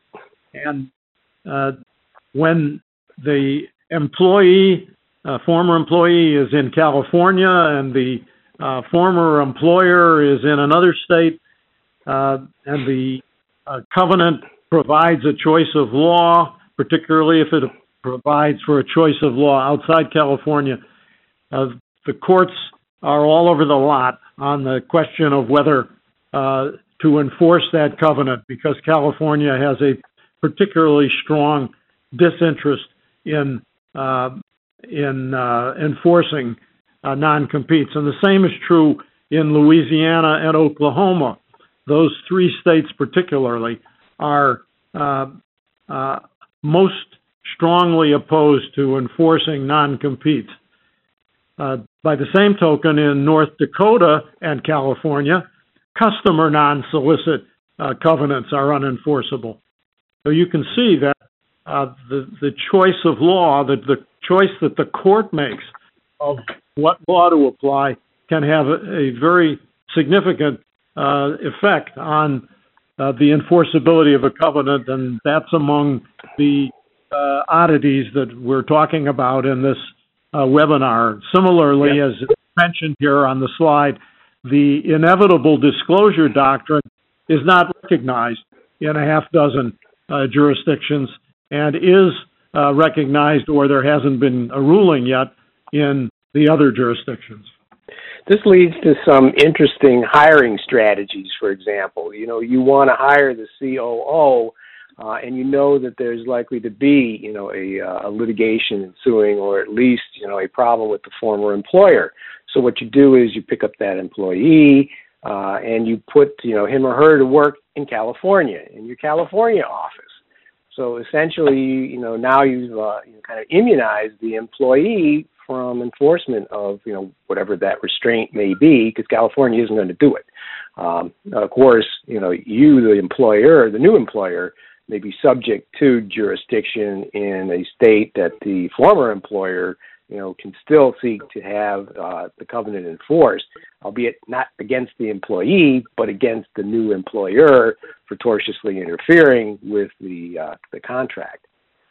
And uh, when the employee, uh, former employee is in California and the uh, former employer is in another state, uh, and the uh, covenant provides a choice of law, particularly if it provides for a choice of law outside California, uh, the courts are all over the lot on the question of whether uh, to enforce that covenant, because California has a particularly strong disinterest in uh, in uh, enforcing uh, non-competes. And the same is true in Louisiana and Oklahoma. Those three states particularly are uh, uh, most strongly opposed to enforcing non-competes. Uh, by the same token, in North Dakota and California, customer non-solicit uh, covenants are unenforceable. So you can see that uh, the, the choice of law, that the choice that the court makes of what law to apply can have a, a very significant uh, effect on uh, the enforceability of a covenant, and that's among the uh, oddities that we're talking about in this uh, webinar. Similarly, yep. as mentioned here on the slide, the inevitable disclosure doctrine is not recognized in a half dozen uh, jurisdictions and is uh, recognized, or there hasn't been a ruling yet, in the other jurisdictions. This leads to some interesting hiring strategies, for example. You know, you want to hire the C O O, uh, and you know that there's likely to be, you know, a, uh, a litigation ensuing, or at least, you know, a problem with the former employer. So what you do is you pick up that employee uh, and you put, you know, him or her to work in California, in your California office. So essentially, you know, now you've uh, you know, kind of immunized the employee from enforcement of, you know, whatever that restraint may be, because California isn't going to do it. Um, of course, you know, you, the employer, the new employer, may be subject to jurisdiction in a state that the former employer, you know, can still seek to have uh, the covenant enforced, albeit not against the employee, but against the new employer for tortiously interfering with the uh, the contract.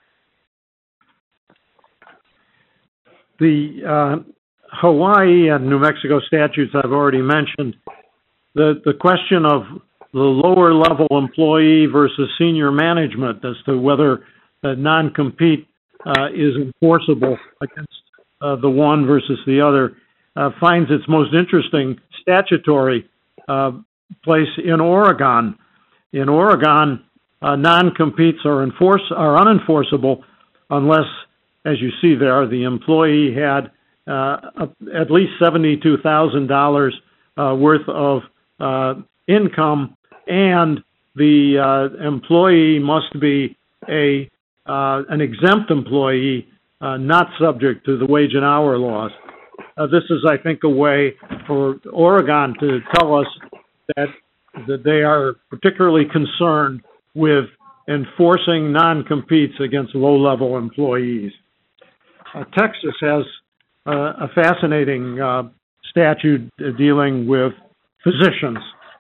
The uh, Hawaii and New Mexico statutes I've already mentioned, the, the question of the lower level employee versus senior management as to whether a non-compete uh, is enforceable against uh, the one versus the other uh, finds its most interesting statutory uh, place in Oregon. In Oregon, uh, non-competes are, enforce, are unenforceable unless, as you see there, the employee had uh, at least seventy-two thousand dollars uh, worth of uh, income, and the uh, employee must be a uh, an exempt employee, uh, not subject to the wage and hour laws. Uh, this is, I think, a way for Oregon to tell us that that they are particularly concerned with enforcing non-competes against low-level employees. Uh, Texas has uh, a fascinating uh, statute dealing with physicians.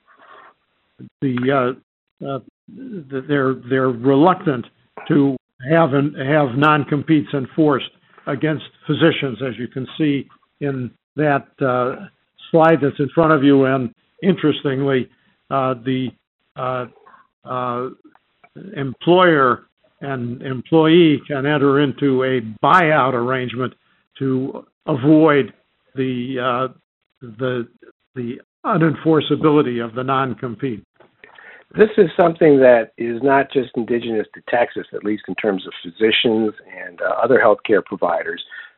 The, uh, uh, they're they're reluctant to have an, have non-competes enforced against physicians, as you can see in that uh, slide that's in front of you. And interestingly, uh, the uh, uh, employer and employee can enter into a buyout arrangement to avoid the uh, the the unenforceability of the non-compete. This is something that is not just indigenous to Texas, at least in terms of physicians and uh, other healthcare providers,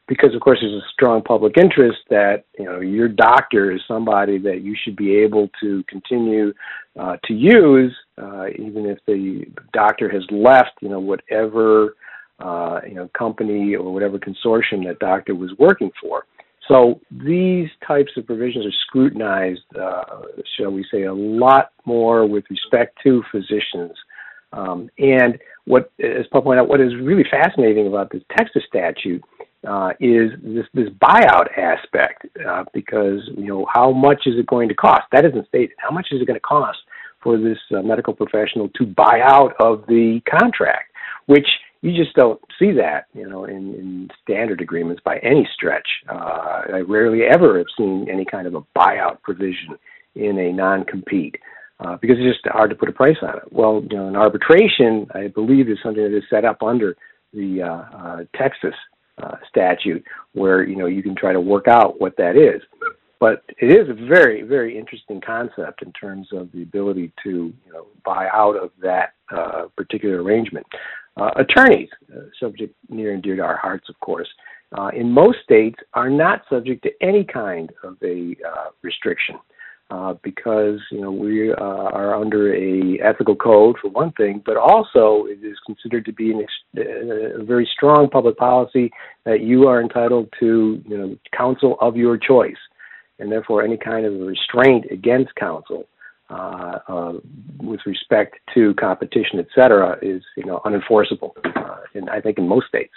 because, of course, there's a strong public interest that, you know, your doctor is somebody that you should be able to continue uh, to use, uh, even if the doctor has left, you know, whatever, uh, you know, company or whatever consortium that doctor was working for. So these types of provisions are scrutinized, uh, shall we say, a lot more with respect to physicians. Um, and what, as Paul pointed out, what is really fascinating about this Texas statute uh, is this, this buyout aspect, uh, because, you know, how much is it going to cost? That isn't stated. How much is it going to cost for this uh, medical professional to buy out of the contract, which you just don't see that, you know, in, in standard agreements by any stretch. Uh, I rarely ever have seen any kind of a buyout provision in a non-compete uh, because it's just hard to put a price on it. Well, you know, an arbitration, I believe, is something that is set up under the uh, uh, Texas uh, statute where, you know, you can try to work out what that is. But it is a very, very interesting concept in terms of the ability to, you know, buy out of that uh, particular arrangement. Uh, attorneys, uh, subject near and dear to our hearts, of course, uh, in most states are not subject to any kind of a uh, restriction uh, because, you know, we uh, are under a ethical code for one thing, but also it is considered to be an ex- a very strong public policy that you are entitled to, you know, counsel of your choice. And therefore, any kind of restraint against counsel uh, uh, with respect to competition, et cetera, is, you know, unenforceable, uh, in, I think, in most states.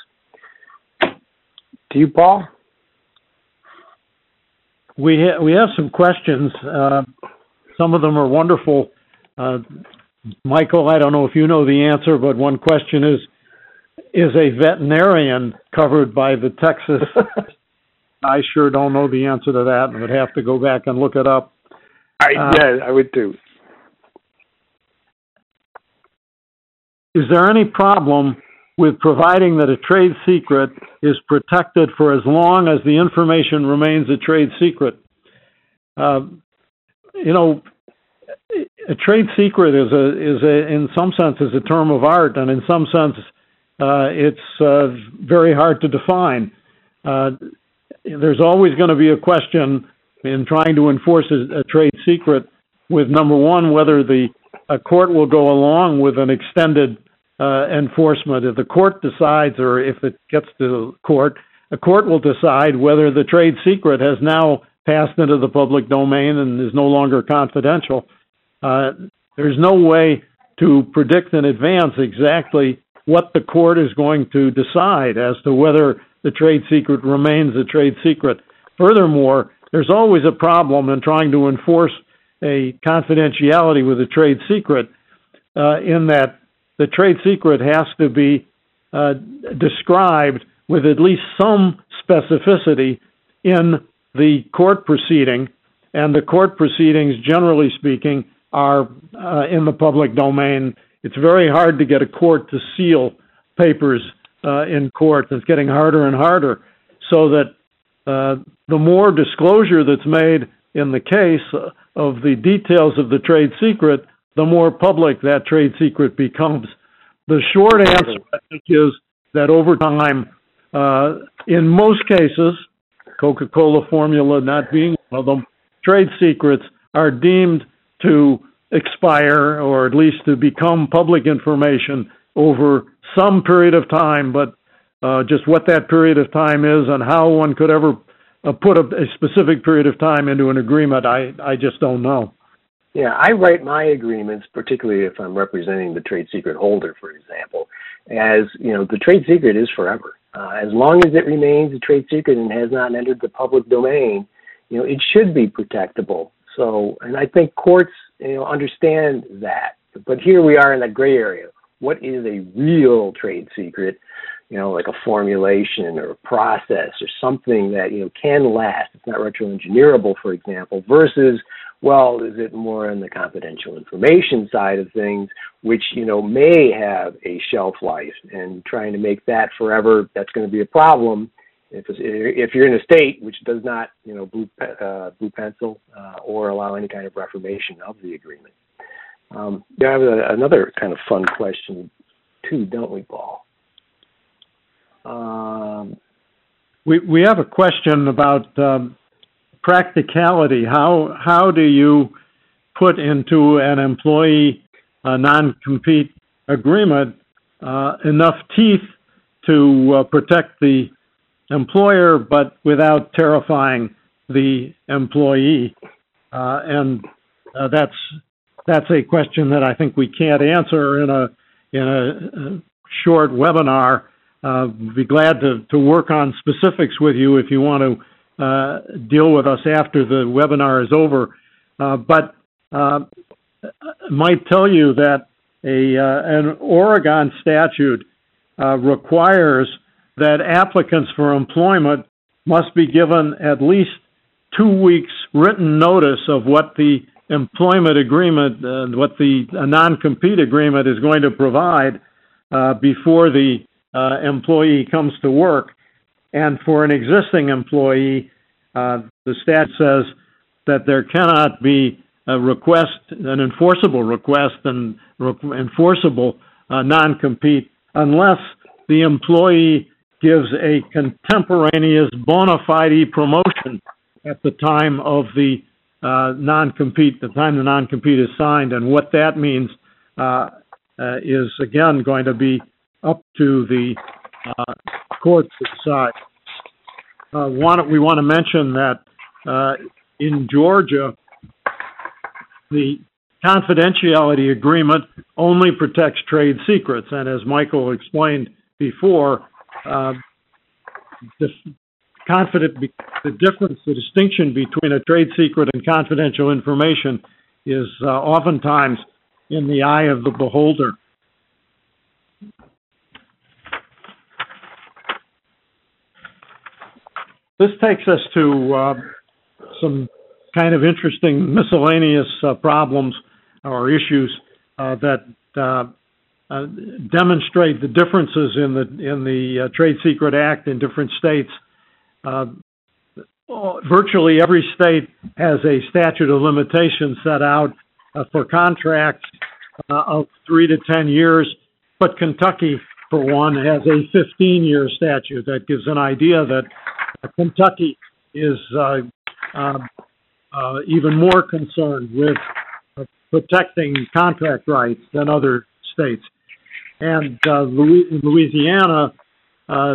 To you, Paul? We, ha- we have some questions. Uh, some of them are wonderful. Uh, Michael, I don't know if you know the answer, but one question is, is a veterinarian covered by the Texas I sure don't know the answer to that and would have to go back and look it up. I, uh, yeah, I would too. Is there any problem with providing that a trade secret is protected for as long as the information remains a trade secret? Uh, you know, a trade secret is a is a in some sense is a term of art, and in some sense, uh, it's uh, very hard to define. Uh, There's always going to be a question in trying to enforce a, a trade secret with, number one, whether the a court will go along with an extended uh, enforcement. If the court decides, or if it gets to court, a court will decide whether the trade secret has now passed into the public domain and is no longer confidential. Uh, there's no way to predict in advance exactly what the court is going to decide as to whether the trade secret remains a trade secret. Furthermore, there's always a problem in trying to enforce a confidentiality with a trade secret uh, in that the trade secret has to be uh, described with at least some specificity in the court proceeding, and the court proceedings, generally speaking, are uh, in the public domain. It's very hard to get a court to seal papers Uh, in court. It's getting harder and harder, so that uh, the more disclosure that's made in the case of the details of the trade secret, the more public that trade secret becomes. The short answer, I think, is that over time, uh, in most cases, Coca-Cola formula not being one of them, trade secrets are deemed to expire, or at least to become public information over some period of time, but uh, just what that period of time is and how one could ever uh, put a, a specific period of time into an agreement, I, I just don't know. Yeah, I write my agreements, particularly if I'm representing the trade secret holder, for example, as, you know, the trade secret is forever. Uh, as long as it remains a trade secret and has not entered the public domain, you know, it should be protectable. So, and I think courts, you know, understand that. But here we are in that gray area. What is a real trade secret, you know, like a formulation or a process or something that, you know, can last? It's not retroengineerable, for example, versus, well, is it more on the confidential information side of things, which, you know, may have a shelf life, and trying to make that forever, that's going to be a problem if, it's, if you're in a state which does not, you know, blue, uh, blue pencil uh, or allow any kind of reformation of the agreement. Um, we have a, another kind of fun question, too, don't we, Paul? Um, we we have a question about um, practicality. How how do you put into an employee uh, non-compete agreement uh, enough teeth to uh, protect the employer, but without terrifying the employee? Uh, and uh, that's that's a question that I think we can't answer in a in a, a short webinar. Uh, be glad to, to work on specifics with you if you want to uh, deal with us after the webinar is over. Uh, but uh, I might tell you that a uh, an Oregon statute uh, requires that applicants for employment must be given at least two weeks written notice of what the employment agreement, uh, what the uh, non-compete agreement is going to provide uh, before the uh, employee comes to work. And for an existing employee, uh, the statute says that there cannot be a request, an enforceable request and re- enforceable uh, non-compete unless the employee gives a contemporaneous bona fide promotion at the time of the uh, non-compete, the time the non-compete is signed. And what that means uh, uh, is, again, going to be up to the uh, court to decide. Uh, want, we want to mention that uh, in Georgia, the confidentiality agreement only protects trade secrets. And as Michael explained before, uh, the confident, the difference, the distinction between a trade secret and confidential information is uh, oftentimes in the eye of the beholder. This takes us to uh, some kind of interesting miscellaneous uh, problems or issues uh, that uh, uh, demonstrate the differences in the in the uh, Trade Secret Act in different states. Uh, virtually every state has a statute of limitations set out uh, for contracts uh, of three to ten years, but Kentucky, for one, has a fifteen-year statute. That gives an idea that uh, Kentucky is uh, uh, uh, even more concerned with uh, protecting contract rights than other states. And uh, in Louisiana, uh,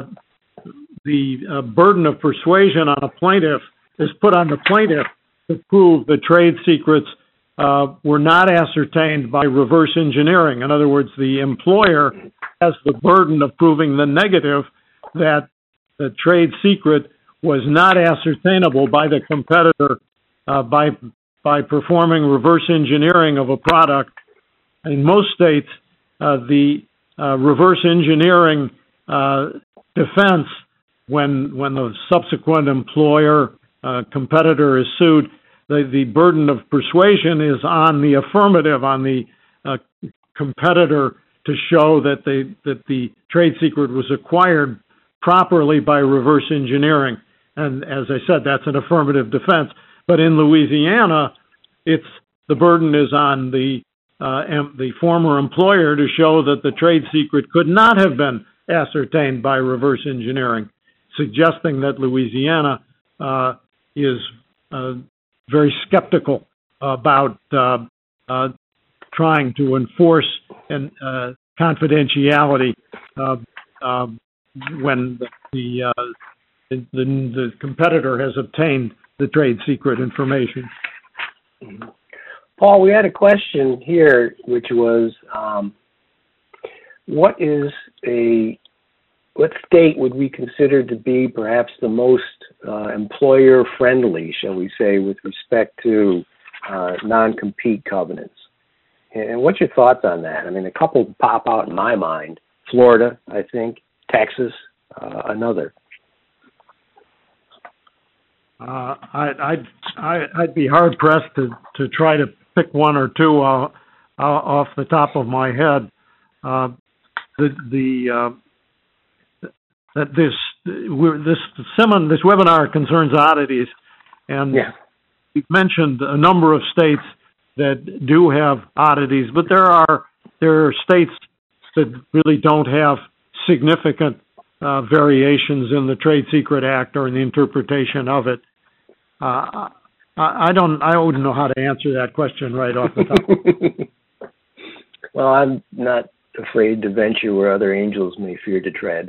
the uh, burden of persuasion on a plaintiff is put on the plaintiff to prove the trade secrets uh, were not ascertained by reverse engineering. In other words, the employer has the burden of proving the negative, that the trade secret was not ascertainable by the competitor uh, by by performing reverse engineering of a product. In most states, uh, the uh, reverse engineering uh, defense, when when the subsequent employer uh, competitor is sued, the, the burden of persuasion is on the affirmative, on the uh, competitor, to show that they that the trade secret was acquired properly by reverse engineering. And as I said, that's an affirmative defense. But in Louisiana, it's the burden is on the uh, em- the former employer to show that the trade secret could not have been ascertained by reverse engineering, suggesting that Louisiana uh, is uh, very skeptical about uh, uh, trying to enforce an, uh, confidentiality uh, uh, when the, uh, the, the the competitor has obtained the trade secret information. Paul, we had a question here, which was, um, what is a what state would we consider to be perhaps the most uh, employer-friendly, shall we say, with respect to uh, non-compete covenants? And what's your thoughts on that? I mean, a couple pop out in my mind. Florida, I think. Texas, uh, another. Uh, I, I'd, I, I'd be hard-pressed to, to try to pick one or two uh, uh, off the top of my head. Uh, the the uh, that this we're, this seminar, this webinar concerns oddities, and yeah. we've mentioned a number of states that do have oddities, but there are there are states that really don't have significant uh, variations in the Trade Secret Act or in the interpretation of it. Uh, I, I don't, I wouldn't know how to answer that question right off the top. Well, I'm not afraid to venture where other angels may fear to tread.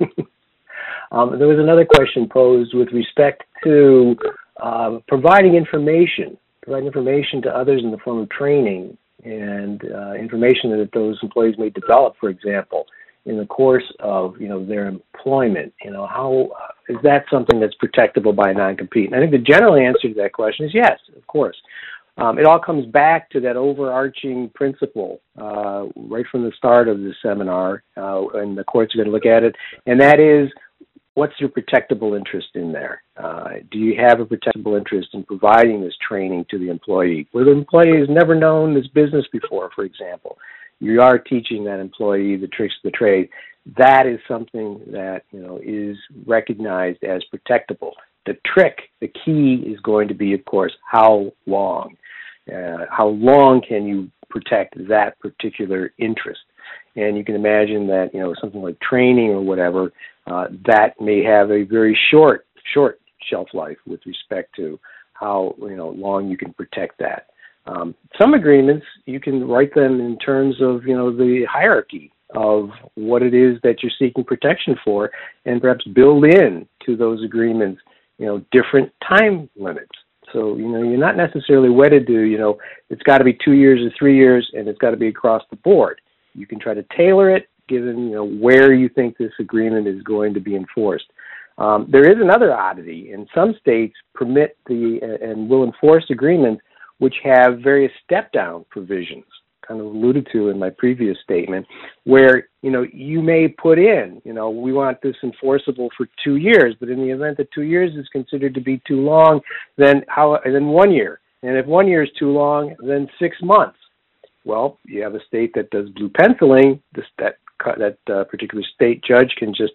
um, there was another question posed with respect to uh, providing information, providing information to others in the form of training and uh, information that those employees may develop, for example, in the course of, you know, their employment. You know, how uh, is that something that's protectable by a non-compete? And I think the general answer to that question is yes, of course. Um, it all comes back to that overarching principle uh, right from the start of the seminar, uh, and the courts are going to look at it, and that is, what's your protectable interest in there? Uh, do you have a protectable interest in providing this training to the employee? Where the employee has never known this business before, for example. You are teaching that employee the tricks of the trade. That is something that, you know, is recognized as protectable. The trick, the key is going to be, of course, how long. Uh, how long can you protect that particular interest? And you can imagine that, you know, something like training or whatever, uh, that may have a very short, short shelf life with respect to how, you know, long you can protect that. Um, some agreements, you can write them in terms of, you know, the hierarchy of what it is that you're seeking protection for, and perhaps build in to those agreements, you know, different time limits. So, you know, you're not necessarily wedded to, you know, it's got to be two years or three years and it's got to be across the board. You can try to tailor it given, you know, where you think this agreement is going to be enforced. Um, there is another oddity, and some states permit the uh, and will enforce agreements which have various step-down provisions, kind of alluded to in my previous statement, where, you know, you may put in, you know, we want this enforceable for two years, but in the event that two years is considered to be too long, then how? Then one year. And if one year is too long, then six months. Well, you have a state that does blue penciling, this, that, that uh, particular state judge can just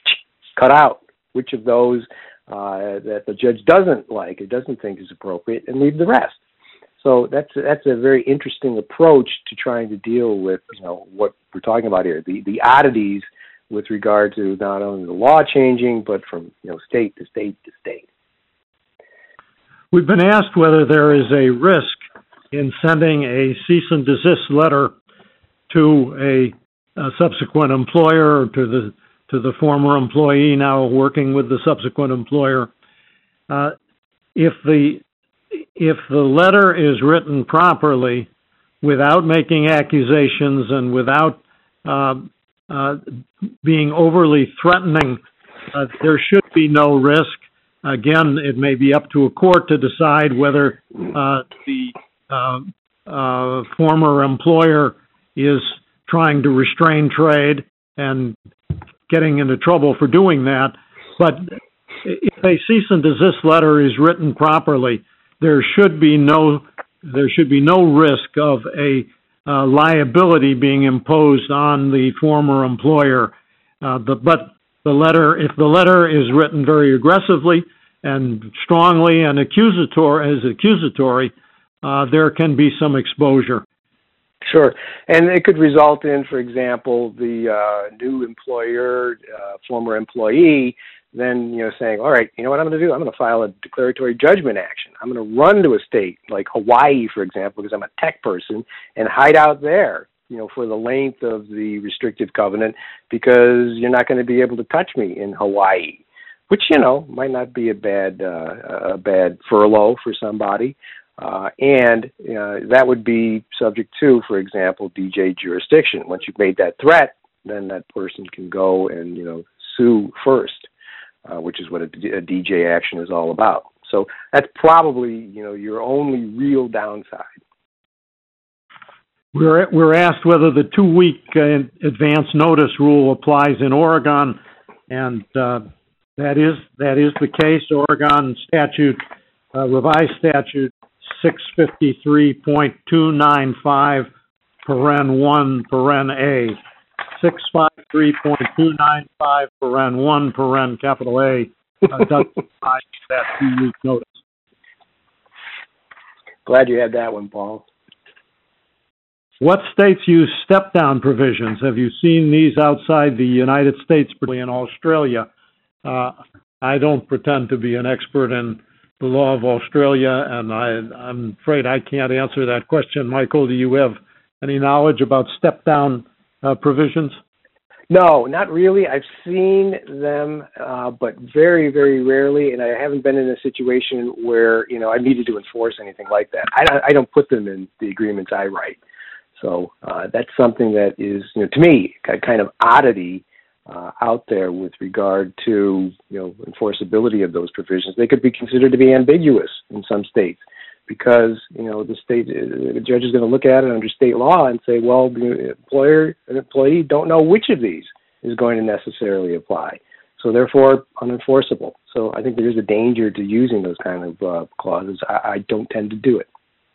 cut out which of those uh, that the judge doesn't like or doesn't think is appropriate and leave the rest. So that's that's a very interesting approach to trying to deal with, you know, what we're talking about here, the, the oddities with regard to not only the law changing, but from, you know, state to state to state. We've been asked whether there is a risk in sending a cease and desist letter to a, a subsequent employer or to the to the former employee now working with the subsequent employer. Uh, if the If the letter is written properly, without making accusations and without uh, uh, being overly threatening, uh, there should be no risk. Again, it may be up to a court to decide whether uh, the uh, uh, former employer is trying to restrain trade and getting into trouble for doing that. But if a cease and desist letter is written properly, there should be no there should be no risk of a uh, liability being imposed on the former employer. Uh, the, but the letter, if the letter is written very aggressively and strongly and accusatory, as accusatory, uh, there can be some exposure. Sure, and it could result in, for example, the uh, new employer, uh, former employee, then, you know, saying, all right, you know what I'm going to do? I'm going to file a declaratory judgment action. I'm going to run to a state like Hawaii, for example, because I'm a tech person, and hide out there, you know, for the length of the restrictive covenant, because you're not going to be able to touch me in Hawaii, which, you know, might not be a bad uh, a bad furlough for somebody. Uh, and uh, that would be subject to, for example, D J jurisdiction. Once you've made that threat, then that person can go and, you know, sue first. Uh, which is what a, a D J action is all about. So that's probably, you know, your only real downside. We're we're asked whether the two-week uh, advance notice rule applies in Oregon, and uh, that is that is the case. Oregon statute, uh, revised statute six fifty-three point two nine five, paren one, paren A. six fifty-three point two nine five, paren one, paren capital A, uh, does apply to that two-week notice. Glad you had that one, Paul. what states use step-down provisions? Have you seen these outside the United States, particularly in Australia? Uh, I don't pretend to be an expert in the law of Australia, and I, I'm afraid I can't answer that question. Michael, do you have any knowledge about step-down uh, provisions? No, not really. I've seen them, uh, but very, very rarely, and I haven't been in a situation where, you know, I needed to enforce anything like that. I, I don't put them in the agreements I write. So uh, that's something that is, you know, to me, a kind of oddity uh, out there with regard to, you know, enforceability of those provisions. They could be considered to be ambiguous in some states because, you know, the state, the judge is going to look at it under state law and say, well, the employer and employee don't know which of these is going to necessarily apply. So therefore, unenforceable. So I think there is a danger to using those kind of uh, clauses. I, I don't tend to do it.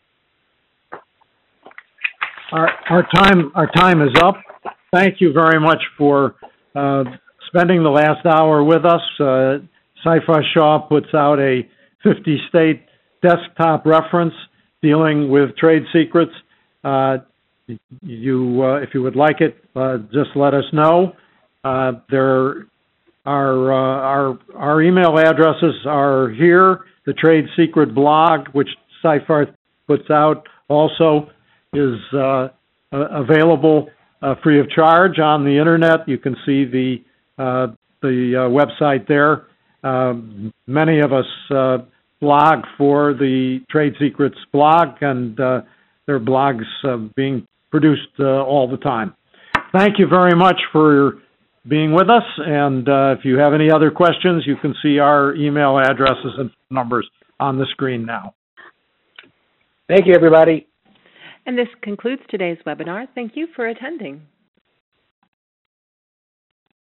Our, our time our time is up. Thank you very much for uh, spending the last hour with us. Uh, Seyfarth Shaw puts out a fifty-state desktop reference dealing with trade secrets. Uh, you, uh, if you would like it, uh, just let us know. Uh, there are uh, our our email addresses are here. The Trade Secret blog, which Seyfarth puts out, also is uh, available uh, free of charge on the internet. You can see the uh, the uh, website there. Um, many of us uh, blog for the Trade Secrets blog, and uh, there are blogs uh, being produced uh, all the time. Thank you very much for being with us, and uh, if you have any other questions, you can see our email addresses and numbers on the screen now. Thank you, everybody. And this concludes today's webinar. Thank you for attending.